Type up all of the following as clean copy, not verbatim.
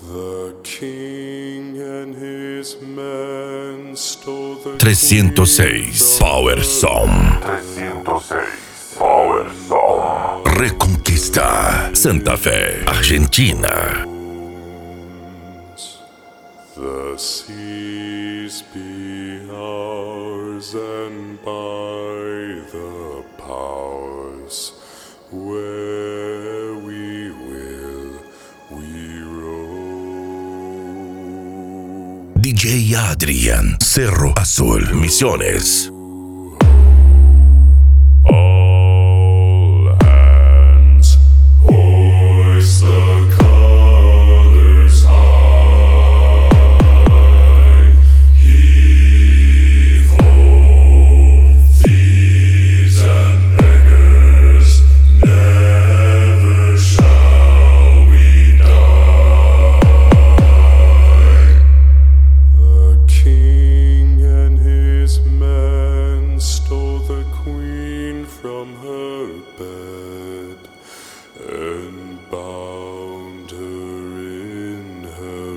The king and his men stole the 306 Power Song. 306 Power Song. Reconquista Santa Fe, Argentina. The seas be ours, and by the powers where we will we roam. DJ Adrian, Cerro Azul, Misiones. All hands hoist the colors high. Heave ho, thieves and beggars, never shall we die. The king and his men stole the queen from her bed and bound her in her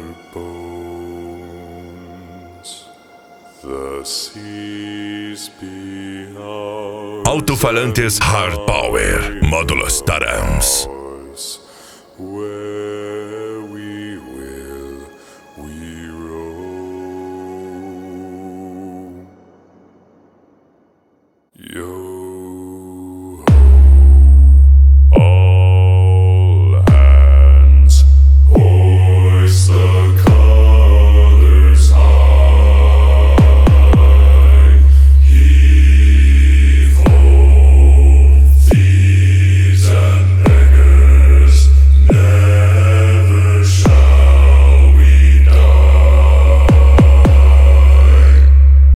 bones. The seas be ours. Altofalantes Hard Power, módulos Tarams.